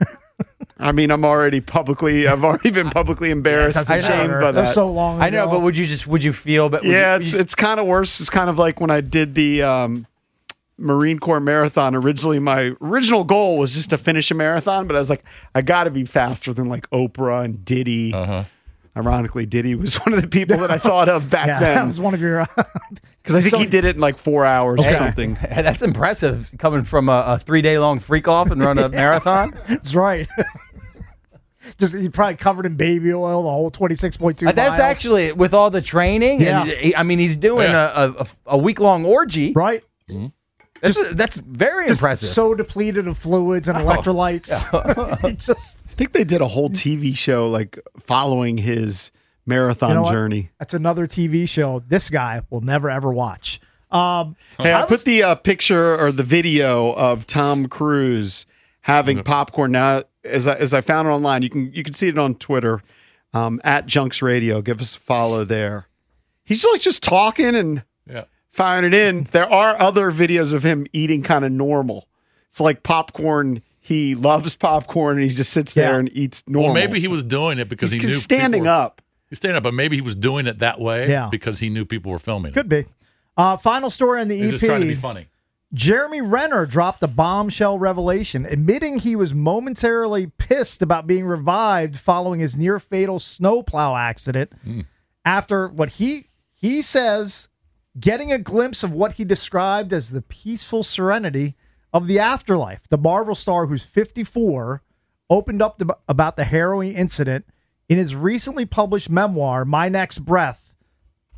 I mean, I'm already publicly, I've already been publicly embarrassed Doesn't and shamed matter. by That was that. so long I know, ago. but would you just? Would you feel? But would yeah, you, it's it's kind of worse. It's kind of like when I did the um, Marine Corps marathon. Originally, my original goal was just to finish a marathon, but I was like, I got to be faster than like Oprah and Diddy. Uh-huh. Ironically, Diddy was one of the people that I thought of back yeah, then that was one of your. because I think so- he did it in like four hours or something. Hey, that's impressive coming from a, a three day long freak off and run a marathon. That's right. Just you probably covered in baby oil the whole twenty-six point two. Uh, That's actually with all the training. Yeah. And he- I mean, he's doing Yeah. a, a, a week long orgy. right. That's, that's very Just impressive. so depleted of fluids and electrolytes. He just I think they did a whole T V show like following his marathon You know what? journey. That's another T V show this guy will never ever watch. Um, Hey, I, I put was- the uh, picture or the video of Tom Cruise having popcorn. Now, as I, as I found it online, you can you can see it on Twitter um, at Junks Radio. Give us a follow there. He's like just talking and Yeah. firing it in. There are other videos of him eating kind of normal. It's like popcorn. He loves popcorn and he just sits there Yeah. and eats normal. Well, maybe he was doing it because He's he knew standing people were- up. He's standing up, but maybe he was doing it that way Yeah. because he knew people were filming. could be. Uh, final story on the He's E just trying to be P. funny. Jeremy Renner dropped a bombshell revelation, admitting he was momentarily pissed about being revived following his near fatal snowplow accident. After what he he says, getting a glimpse of what he described as the peaceful serenity of the afterlife. The Marvel star, who's fifty-four, opened up to, about the harrowing incident in his recently published memoir, My Next Breath.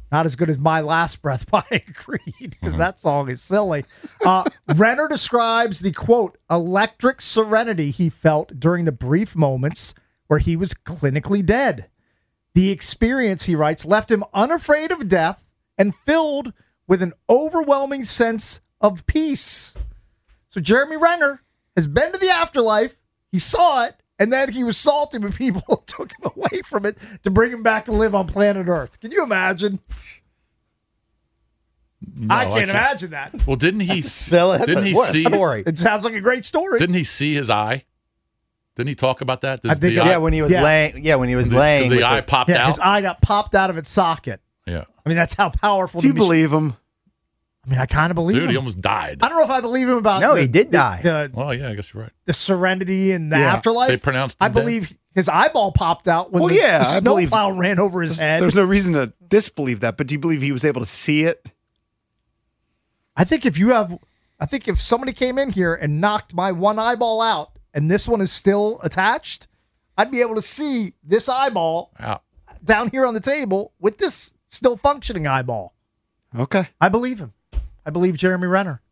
Not as good as My Last Breath by Creed, because that song is silly. Uh, Renner describes the, quote, electric serenity he felt during the brief moments where he was clinically dead. The experience, he writes, left him unafraid of death and filled with an overwhelming sense of peace. So Jeremy Renner has been to the afterlife. He saw it, and then he was salty when people took him away from it to bring him back to live on planet Earth. Can you imagine? No, I, can't I can't imagine that. Well, didn't he? Silly. That's Didn't a- he what a see? story. It sounds like a great story. Didn't he see his eye? Didn't he talk about that? Does I think the Yeah, eye, when he was Yeah. laying. Yeah, when he was the, 'cause laying. the with eye the- popped yeah, out. his eye got popped out of its socket. Yeah, I mean, that's how powerful Do you the machine- believe him? I mean, I kind of believe dude, him. he almost died. I don't know if I believe him about No, the, he did the- die. The, Well, yeah, I guess you're right. the serenity in the Yeah. afterlife. They pronounced him I dead? believe his eyeball popped out when Well, the, yeah, the I believe- snowplow ran over his head. There's no reason to disbelieve that, but do you believe he was able to see it? I think if you have, I think if somebody came in here and knocked my one eyeball out and this one is still attached, I'd be able to see this eyeball Wow. down here on the table with this still functioning eyeball. Okay. I believe him. I believe Jeremy Renner.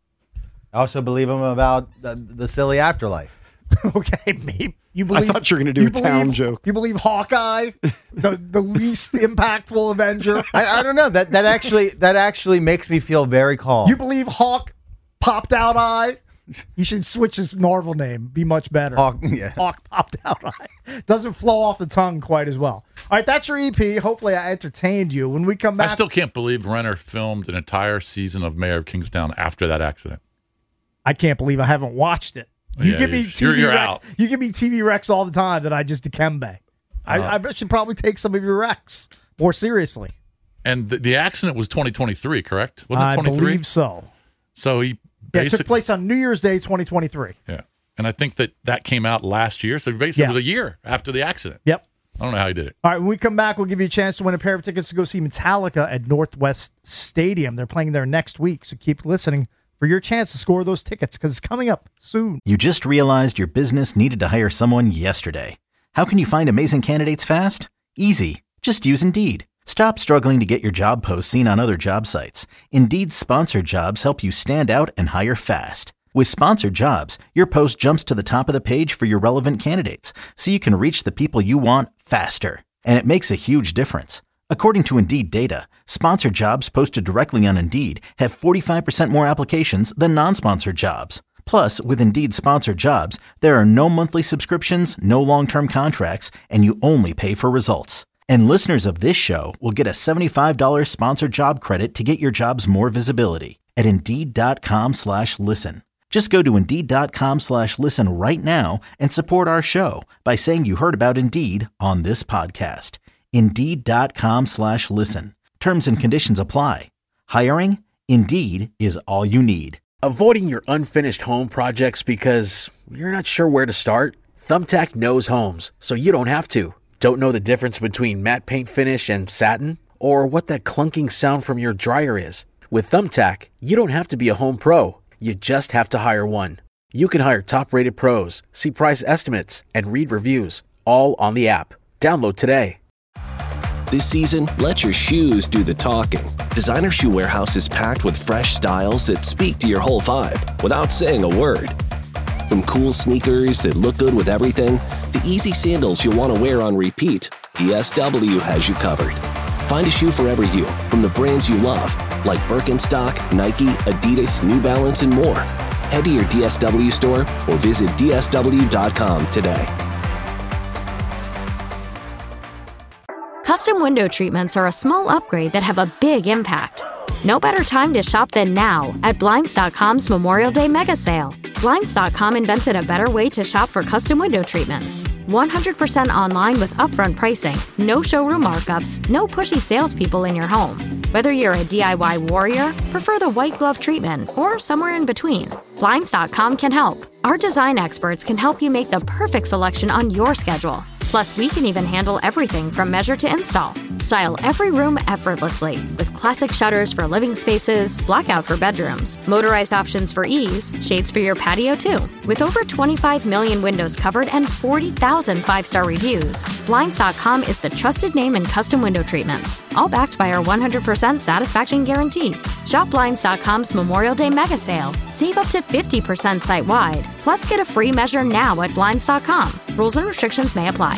I also believe him about the, the silly afterlife. Okay, maybe you believe. I thought you were going to do a town believe- joke. You believe Hawkeye, the the least impactful Avenger. I, I don't know. That that actually that actually makes me feel very calm. You believe Hawk popped out eye? You should switch his Marvel name. Be much better. Hawk, yeah. Hawk popped out eye. Doesn't flow off the tongue quite as well. All right, that's your E P. Hopefully I entertained you. When we come back. I still can't believe Renner filmed an entire season of Mayor of Kingstown after that accident. I can't believe I haven't watched it. You Yeah, give me you're- T V you're Recs. out. You give me T V Recs all the time that I just Dikembe. I, Uh-huh. I should probably take some of your Recs more seriously. And the, the accident was twenty twenty-three, correct? Wasn't I it twenty-three? believe so. So he Yeah, it basically, took place on New Year's Day, twenty twenty-three. yeah. And I think that that came out last year. So basically, Yeah. it was a year after the accident. Yep. I don't know how he did it. All right, when we come back, we'll give you a chance to win a pair of tickets to go see Metallica at Northwest Stadium. They're playing there next week, so keep listening for your chance to score those tickets because it's coming up soon. You just realized your business needed to hire someone yesterday. How can you find amazing candidates fast? Easy. Just use Indeed. Stop struggling to get your job posts seen on other job sites. Indeed's sponsored jobs help you stand out and hire fast. With sponsored jobs, your post jumps to the top of the page for your relevant candidates, so you can reach the people you want faster. And it makes a huge difference. According to Indeed data, sponsored jobs posted directly on Indeed have forty-five percent more applications than non-sponsored jobs. Plus, with Indeed sponsored jobs, there are no monthly subscriptions, no long-term contracts, and you only pay for results. And listeners of this show will get a seventy-five dollars sponsored job credit to get your jobs more visibility at Indeed.com slash listen. Just go to Indeed.com slash listen right now and support our show by saying you heard about Indeed on this podcast. Indeed.com slash listen. Terms and conditions apply. Hiring? Indeed is all you need. Avoiding your unfinished home projects because you're not sure where to start? Thumbtack knows homes, so you don't have to. Don't know the difference between matte paint finish and satin? Or what that clunking sound from your dryer is? With Thumbtack, you don't have to be a home pro. You just have to hire one. You can hire top-rated pros, see price estimates, and read reviews, all on the app. Download today. This season, let your shoes do the talking. Designer Shoe Warehouse is packed with fresh styles that speak to your whole vibe without saying a word. From cool sneakers that look good with everything, to easy sandals you'll want to wear on repeat, D S W has you covered. Find a shoe for every you from the brands you love, like Birkenstock, Nike, Adidas, New Balance, and more. Head to your D S W store or visit D S W dot com today. Custom window treatments are a small upgrade that have a big impact. No better time to shop than now at Blinds dot com's Memorial Day mega sale. Blinds dot com invented a better way to shop for custom window treatments. one hundred percent online with upfront pricing, no showroom markups, no pushy salespeople in your home. Whether you're a D I Y warrior, prefer the white glove treatment, or somewhere in between, Blinds dot com can help. Our design experts can help you make the perfect selection on your schedule. Plus, we can even handle everything from measure to install. Style every room effortlessly with classic shutters for living spaces, blackout for bedrooms, motorized options for ease, shades for your patio too. With over twenty-five million windows covered and forty thousand five-star reviews, Blinds dot com is the trusted name in custom window treatments, all backed by our one hundred percent satisfaction guarantee. Shop Blinds dot com's Memorial Day mega sale. Save up to fifty percent site-wide. Plus, get a free measure now at Blinds dot com. Rules and restrictions may apply.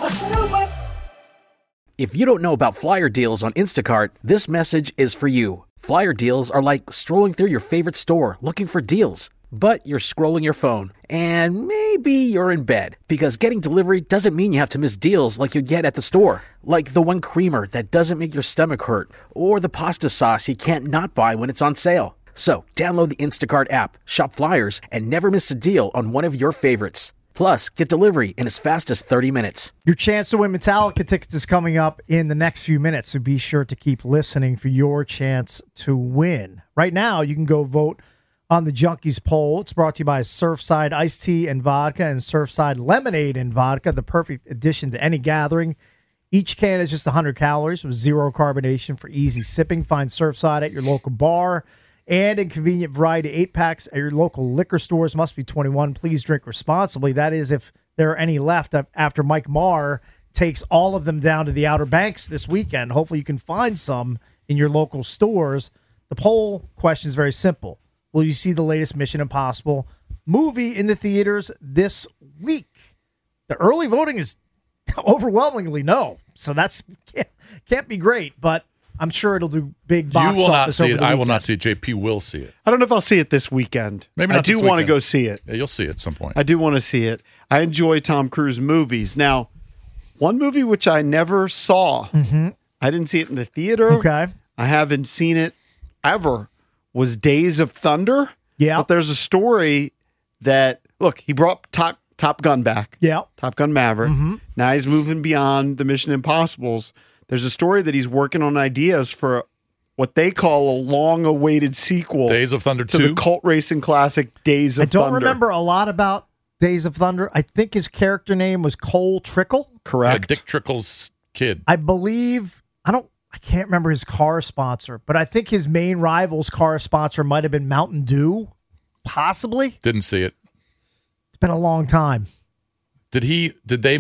If you don't know about flyer deals on Instacart, this message is for you. Flyer deals are like strolling through your favorite store looking for deals. But you're scrolling your phone, and maybe you're in bed, because getting delivery doesn't mean you have to miss deals like you get at the store. Like the one creamer that doesn't make your stomach hurt, or the pasta sauce you can't not buy when it's on sale. So download the Instacart app, shop flyers, and never miss a deal on one of your favorites. Plus, get delivery in as fast as thirty minutes. Your chance to win Metallica tickets is coming up in the next few minutes, so be sure to keep listening for your chance to win. Right now, you can go vote on the Junkies poll. It's brought to you by Surfside Iced Tea and Vodka and Surfside Lemonade and Vodka, the perfect addition to any gathering. Each can is just one hundred calories with zero carbonation for easy sipping. Find Surfside at your local bar and in convenient variety eight-packs at your local liquor stores. Must be twenty-one. Please drink responsibly. That is if there are any left after Mike Marr takes all of them down to the Outer Banks this weekend. Hopefully you can find some in your local stores. The poll question is very simple. Will you see the latest Mission Impossible movie in the theaters this week? The early voting is overwhelmingly no, so that's can't, can't be great, but I'm sure it'll do big box You will not office see over it. the I will weekend. not see it. J P will see it. I don't know if I'll see it this weekend. Maybe I not do this want to weekend. go see it. Yeah, you'll see it at some point. I do want to see it. I enjoy Tom Cruise movies. Now, one movie which I never saw, Mm-hmm. I didn't see it in the theater. Okay. I haven't seen it ever, was Days of Thunder. Yeah. But there's a story that, look, he brought Top, Top Gun back. Yeah. Top Gun Maverick. Mhm. Now he's moving beyond the Mission Impossibles. There's a story that he's working on ideas for what they call a long-awaited sequel. Days of Thunder to two? the cult racing classic Days of I don't Thunder. remember a lot about Days of Thunder. I think his character name was Cole Trickle. Correct. Yeah, Dick Trickle's kid. I believe I don't I can't remember his car sponsor, but I think his main rival's car sponsor might have been Mountain Dew. Possibly. Didn't see it. It's been a long time. Did he? Did they?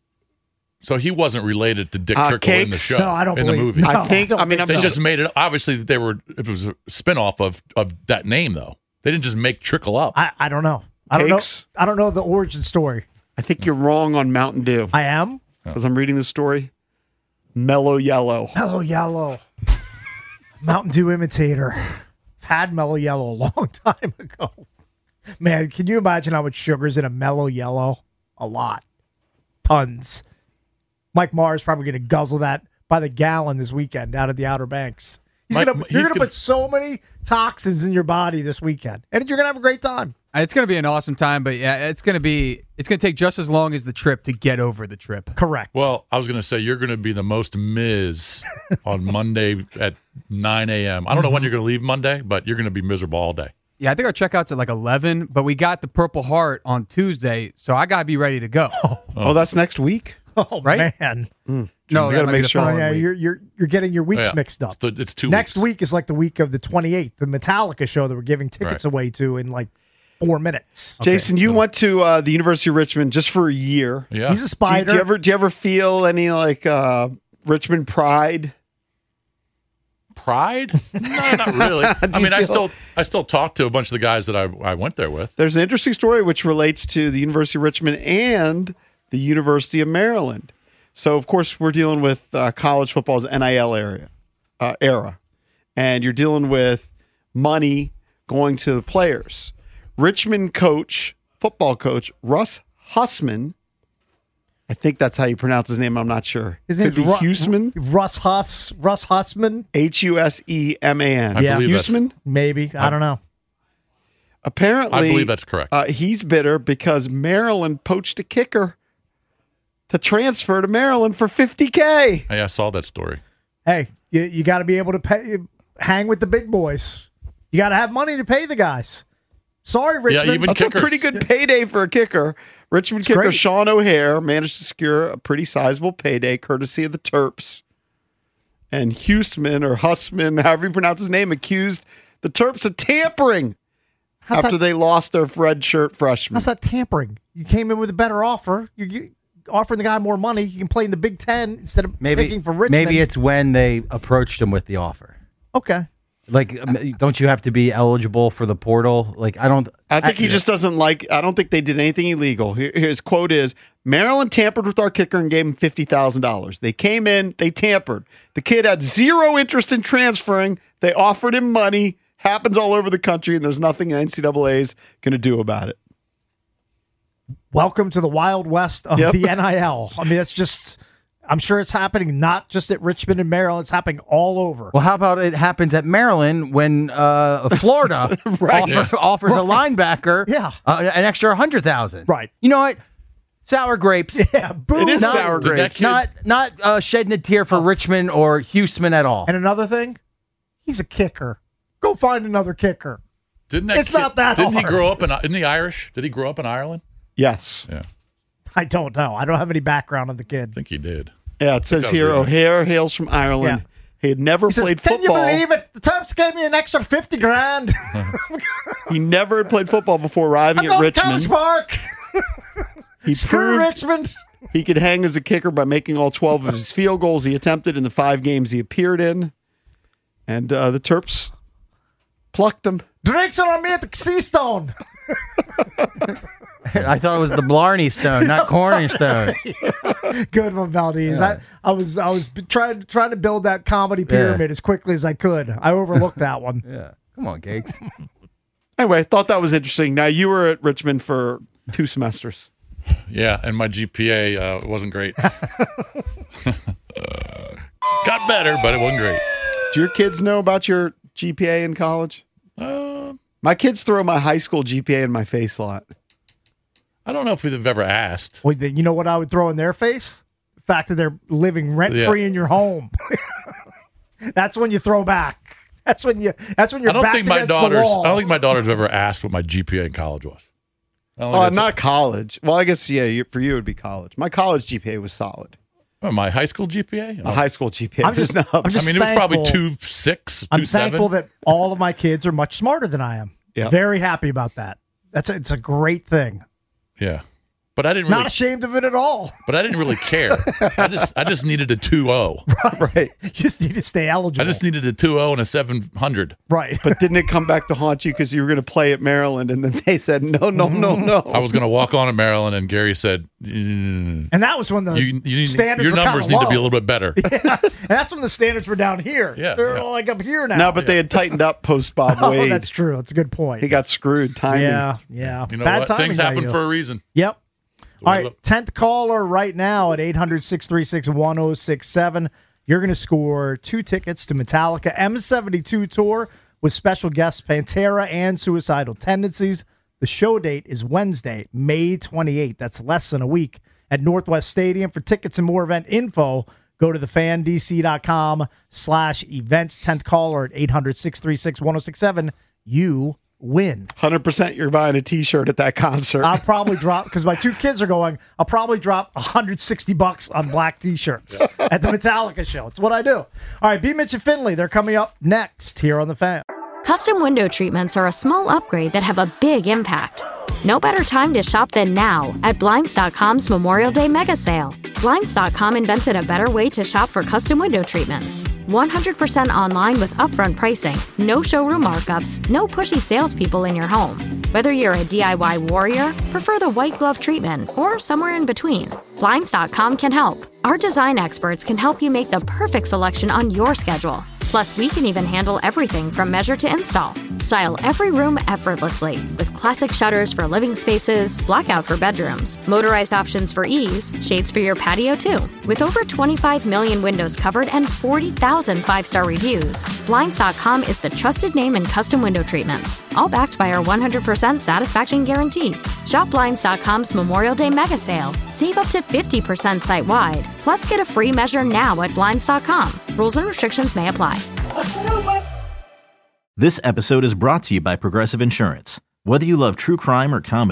So he wasn't related to Dick Uh, Trickle in the Cakes? show. No, I don't in the believe- movie. no, I think. I don't I mean, think I'm They so. just made it. Obviously, they were. It was a spinoff of of that name, though. They didn't just make Trickle up. I, I don't know. I don't Cakes? know. I don't know the origin story. I think you're wrong on Mountain Dew. I am Because I'm reading the story. Mellow Yellow. Mellow Yellow. Mountain Dew imitator. I've had Mellow Yellow a long time ago. Man, can you imagine how much sugar's in a Mellow Yellow? A lot. Tons. Mike Marr is probably going to guzzle that by the gallon this weekend out of the Outer Banks. He's Mike- gonna, he's you're going to gonna- put so many toxins in your body this weekend, and you're going to have a great time. It's going to be an awesome time, but yeah, it's going to be it's going to take just as long as the trip to get over the trip. Correct. Well, I was going to say you're going to be the most Miz on Monday at nine a.m. I don't know when you're going to leave Monday, but you're going to be miserable all day. Yeah, I think our checkout's at like eleven, but we got the Purple Heart on Tuesday, so I got to be ready to go. Oh, that's next week? Oh, Right? man. No, we that gotta might make be the sure- Oh, following yeah, week. you're, you're, you're getting your weeks Yeah. mixed up. It's, the, it's two Next weeks. week is like the week of the twenty-eighth, the Metallica show that we're giving tickets Right. away to in like four minutes. Jason, you went to uh, the University of Richmond just for a year. Yeah. He's a Do you, spider. do you ever do you ever feel any like uh, Richmond pride? Pride? No, not really. I Do you mean, I feel- still I still talk to a bunch of the guys that I I went there with. There's an interesting story which relates to the University of Richmond and the University of Maryland. So, of course, we're dealing with uh, college football's N I L area, uh, era, and you're dealing with money going to the players. Richmond coach, football coach Russ Hussman, I think that's how you pronounce his name. I'm not sure. His Could name's be Ru- Huseman, Russ Huss. Russ Hussman. H U S E M A N. I Yeah. believe that's, Huseman. Maybe. I don't know. Apparently, I believe that's correct. Uh, he's bitter because Maryland poached a kicker to transfer to Maryland for fifty K. Hey, I saw that story. Hey, you, you got to be able to pay, hang with the big boys. You got to have money to pay the guys. Sorry, Richmond. even That's kickers. a pretty good payday for a kicker. Richmond It's kicker great. Sean O'Hare managed to secure a pretty sizable payday courtesy of the Terps. And Hussman, or Hussman, however you pronounce his name, accused the Terps of tampering How's after that- they lost their redshirt freshman. How's that tampering? You came in with a better offer. You're you, offering the guy more money. You can play in the Big Ten instead of Maybe picking for Richmond. maybe it's when they approached him with the offer. okay. Like, um, don't you have to be eligible for the portal? Like, I don't. I think he just doesn't like. I don't think they did anything illegal. Here, his quote is: Maryland tampered with our kicker and gave him fifty thousand dollars. They came in, they tampered. The kid had zero interest in transferring. They offered him money. Happens all over the country, and there's nothing N C double A is going to do about it. Welcome to the Wild West of Yep. the N I L. I mean, it's just. I'm sure it's happening not just at Richmond and Maryland. It's happening all over. Well, how about it happens at Maryland when uh, Florida Right. offers, Yeah. offers a Right. linebacker Yeah. uh, an extra hundred thousand? Right. You know what? Sour grapes. Yeah, boom. It is Not- sour Did that grapes. kid- Not not uh, shedding a tear for Richmond or Hussman at all. And another thing, he's a kicker. Go find another kicker. Didn't that It's kid- not that Didn't he hard. grow up in? Isn't he Irish? Did he grow up in Ireland? Yes. Yeah, I don't know. I don't have any background on the kid. I think he did. Yeah, it says That was here really- O'Hare hails from Ireland. Yeah. He had never He says, played "Can football. you believe it? The Terps gave me an extra fifty grand. He never had played football before arriving I'm at going to Richmond. College Park. He Screw proved Richmond." he could hang as a kicker by making all twelve of his field goals he attempted in the five games he appeared in. And uh, the Terps plucked him. Drinks it on me at the Sea Stone. I thought it was the Blarney Stone, not Corning Stone. Good one, Valdez. I, I was I was trying trying to build that comedy pyramid as quickly as I could. I overlooked that one. Yeah. Come on, Cakes. Anyway, I thought that was interesting. Now, you were at Richmond for two semesters. Yeah, and my G P A uh, wasn't great. uh, got better, but it wasn't great. Do your kids know about your G P A in college? Uh, My kids throw my high school G P A in my face a lot. I don't know if they've ever asked. Wait, you know what I would throw in their face? The fact that they're living rent free Yeah. in your home. That's when you throw back. That's when you. That's when you're. I don't back think my against the daughters. wall. I don't think my daughters have ever asked what my G P A in college was. I don't think Oh, that's- not college. Well, I guess, yeah, you, for you it would be college. My college G P A was solid. oh, my high school G P A. My high school G P A I'm was just- not. I'm just I mean, it was probably thankful- two six, I'm two seven. thankful that all of my kids are much smarter than I am. Yeah. Very happy about that. That's a, it's a great thing. Yeah, but I didn't really. Not ashamed of it at all. But I didn't really care. I just I just needed a two oh. Right. You just need to stay eligible. I just needed a two oh and a seven hundred. right. But didn't it come back to haunt you because you were going to play at Maryland and then they said, no, no, no, no. I was going to walk on at Maryland, and Gary said, mm, And that was when the you, you need, standards your were numbers kinda need to be a low. little bit better. Yeah. And that's when the standards were down here. Yeah, They're yeah. all like up here now. No, but they had tightened up post Bob Oh, Wade. that's true. That's a good point. He got screwed. Timing. yeah, yeah. You know Bad what? timing Things by happen you. for a reason. Yep. way All to right, look. tenth caller right now at eight hundred, six three six, one oh six seven. You're going to score two tickets to Metallica M seventy-two Tour with special guests Pantera and Suicidal Tendencies. The show date is Wednesday, May twenty-eighth. That's less than a week at Northwest Stadium. For tickets and more event info, go to the fan d c dot com slash events. tenth caller at eight hundred, six three six, one oh six seven. You win. one hundred percent you're buying a T-shirt at that concert. I'll probably drop, because my two kids are going, I'll probably drop one hundred sixty bucks on black T-shirts at the Metallica show. It's what I do. All right, B. Mitch and Finley, they're coming up next here on The Fan. Custom window treatments are a small upgrade that have a big impact. No better time to shop than now at Blinds dot com's Memorial Day mega sale. Blinds dot com invented a better way to shop for custom window treatments. one hundred percent online with upfront pricing, no showroom markups, no pushy salespeople in your home. Whether you're a D I Y warrior, prefer the white glove treatment, or somewhere in between, Blinds dot com can help. Our design experts can help you make the perfect selection on your schedule. Plus, we can even handle everything from measure to install. Style every room effortlessly with classic shutters for living spaces, blackout for bedrooms, motorized options for ease, shades for your patio too. With over twenty-five million windows covered and forty thousand five-star reviews, Blinds dot com is the trusted name in custom window treatments, all backed by our one hundred percent satisfaction guarantee. Shop Blinds dot com's Memorial Day mega sale. Save up to fifty percent site-wide. Plus, get a free measure now at Blinds dot com. Rules and restrictions may apply. This episode is brought to you by Progressive Insurance. Whether you love true crime or comedy,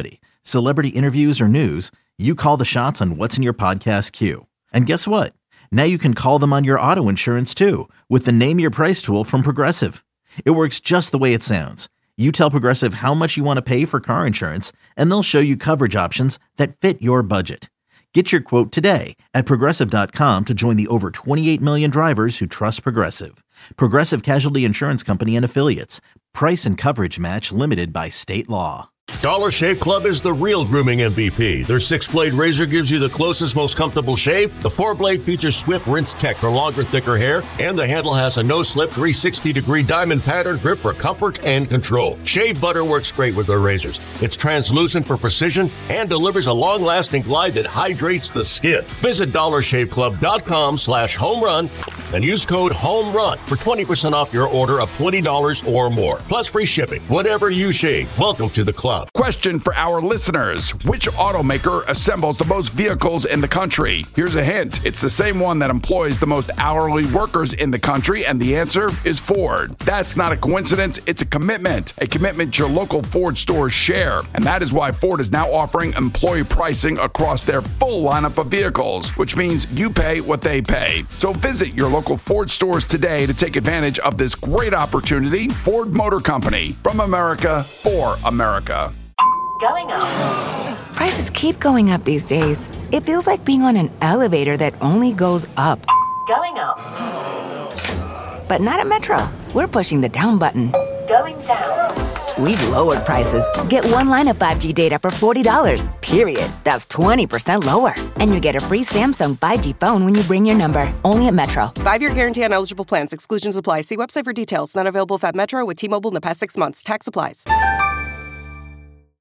Celebrity interviews or news, you call the shots on what's in your podcast queue. And guess what? Now you can call them on your auto insurance too with the Name Your Price tool from Progressive. It works just the way it sounds. You tell Progressive how much you want to pay for car insurance, and they'll show you coverage options that fit your budget. Get your quote today at Progressive dot com to join the over twenty-eight million drivers who trust Progressive. Progressive Casualty Insurance Company and Affiliates. Price and coverage match limited by state law. Dollar Shave Club is the real grooming M V P. Their six-blade razor gives you the closest, most comfortable shave. The four-blade features swift rinse tech for longer, thicker hair, and the handle has a no-slip three sixty degree diamond pattern grip for comfort and control. Shave butter works great with their razors. It's translucent for precision and delivers a long-lasting glide that hydrates the skin. Visit dollar shave club dot com slash home run and use code HOMERUN for twenty percent off your order of twenty dollars or more. Plus free shipping. Whatever you shave, welcome to the club. Question for our listeners. Which automaker assembles the most vehicles in the country? Here's a hint. It's the same one that employs the most hourly workers in the country, and the answer is Ford. That's not a coincidence. It's a commitment. A commitment your local Ford stores share. And that is why Ford is now offering employee pricing across their full lineup of vehicles, which means you pay what they pay. So visit your local Ford stores today to take advantage of this great opportunity. Ford Motor Company. From America, for America. Going up. Prices keep going up these days. It feels like being on an elevator that only goes up. Going up. But not at Metro. We're pushing the down button. Going down. We've lowered prices. Get one line of five G data for forty dollars, period. That's twenty percent lower. And you get a free Samsung five G phone when you bring your number. Only at Metro. Five-year guarantee on eligible plans. Exclusions apply. See website for details. Not available at Metro with T-Mobile in the past six months. Tax applies.